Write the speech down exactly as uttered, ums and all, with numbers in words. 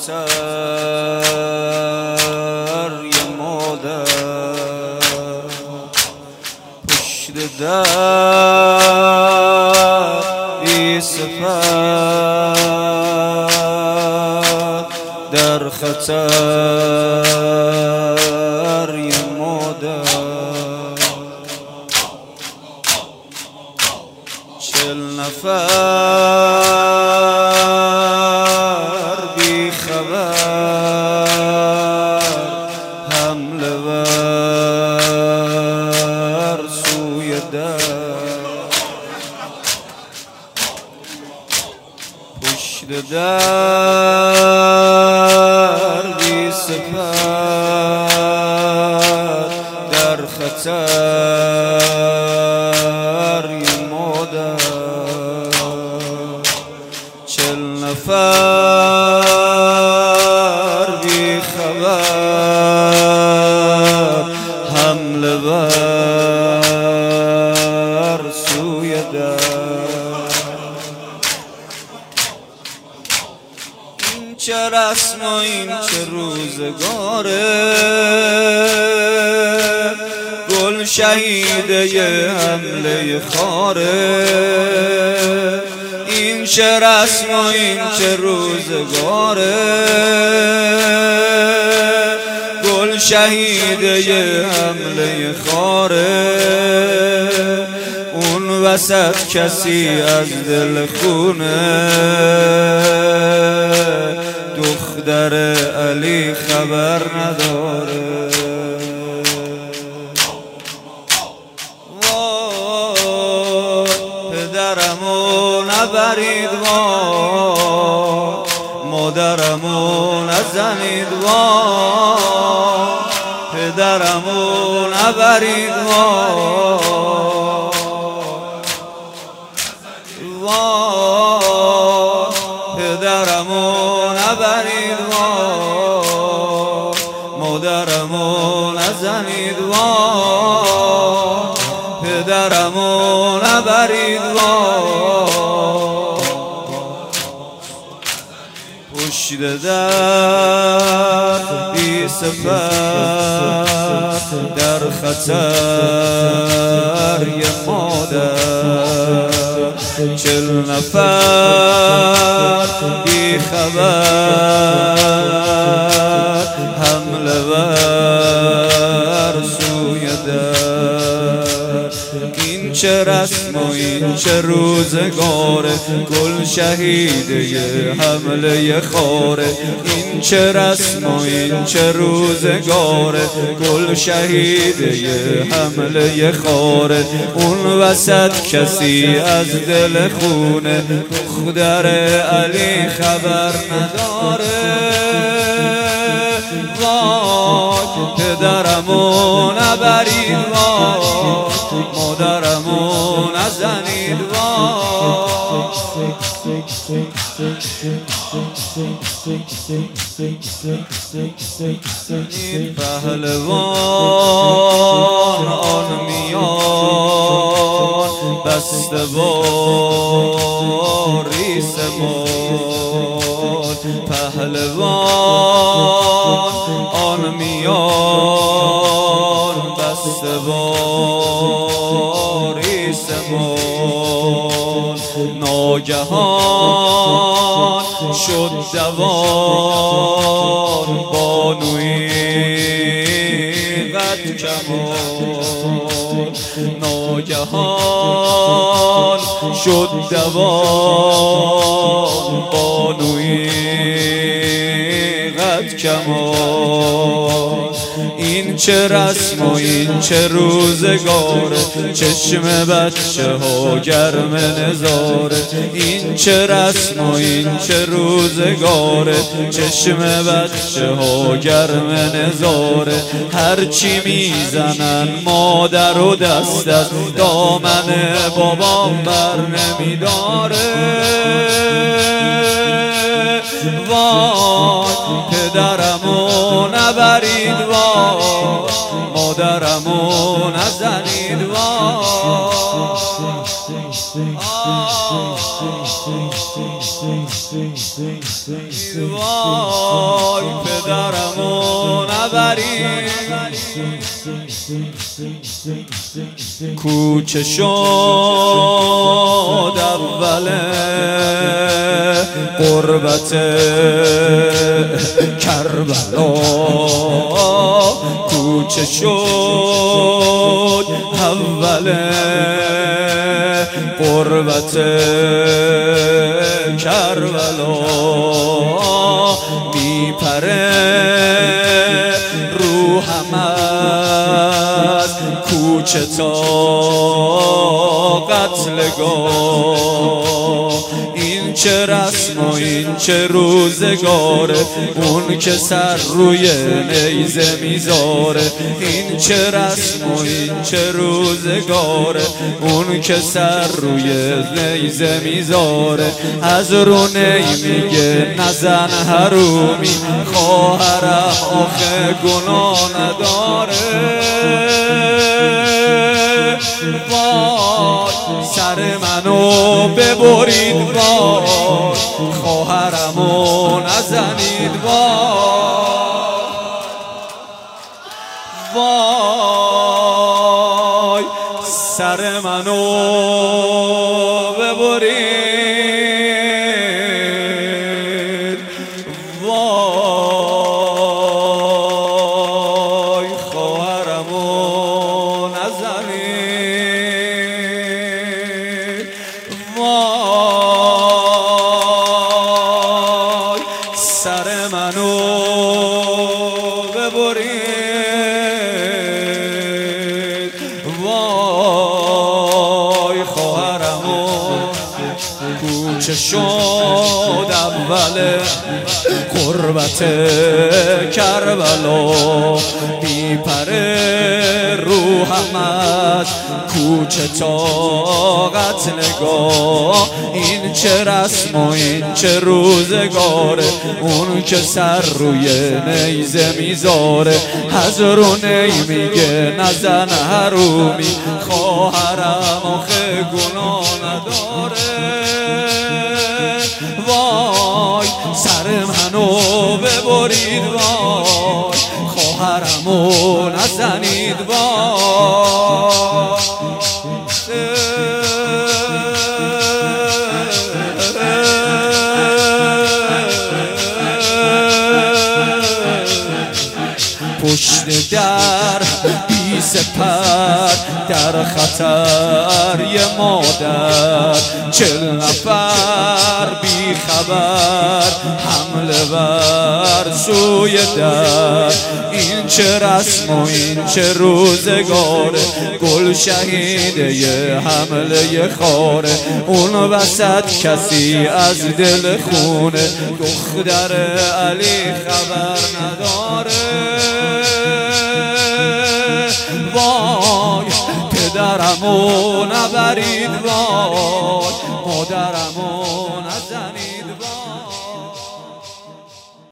خطر یه مادر پشت در بی صفت در خطر یه مادر چل نفر بی خبر حمله ور سوی در پشت در بی صفت در خطر یه مادر چل نفر بی خبر حمله ور سوی در این چه رسم و این چه روزگاره گل شهیده حمله خاره این چه رسم و این چه روزگاره گل شهیده حمله خاره اون وسط کسی از دل خونه دختر علی خبر نداره پدرمو نبرید وای مادرمو نزنید وای پدرمو نبرید وای پدرمو نبرید وای مادرمو نزنید وای پدرمو نبرید وای پشت در بی صفت در خطر یه مادر چل نفر بی خبر حمله ور سوی در این چه رسم و این چه روزگاره گل شهیده حمله خاره این چه رسم و این چه روزگاره گل شهیده حمله خاره اون وسط کسی از دل خونه دختر علی خبر نداره وای پدرمو نبرید وای مادرمو نزنید این پهلوان آن میان بسته باری سمون پهلوان آن میان بسته باری سمون ناگهان شد جوان بانوی قد کمان ناگهان شد جوان بانوی قد کمان این چه رسم و این چه روزگاره چشم بچه ها گرم نظاره این چه رسم و این چه روزگاره چشم بچه ها گرم نظاره هرچی میزنن مادر و دست از دامن بابام بر نمیداره وای پدرمو نبرید وای مادرمو نزنید وای وای پدرمو نبرید کوچه شد اول قربت کربلا کوچه شد اول قربت کربلا میپره روحم از کوچه تا قتلگاه این چه رسم و این چه روزگاره اون که سر روی نیزه میذاره این چه رسم و این چه روزگاره اون که سر روی نیزه میذاره از رو نی میگه نزن حرومی خواهرم آخه گناه نداره وای سر منو ببرید وای خواهرمو نزنید وای وای سر منو ببرید وای خواهرمو نزنید وای سر منو ببرید وای خواهرمو کوچه شد اول قربت کربلا میپره روحم از کوچه تا قتلگاه این چه رسم و این چه روزگاره اون که سر روی نیزه میذاره از رو نی میگه نزن حرومی خواهرم آخه گناه نداره وای سر منو ببرید وای خواهرمو نزنید وای پشت در بی سپر در خطر یه مادر چل نفر بی خبر حمله بر سوی در این چه رسم و این چه روزگاره گل شهیده یه حمله خاره اون وسط کسی از دل خونه دختر علی خبر نداره وای پدرمو نبرید وای مادرمو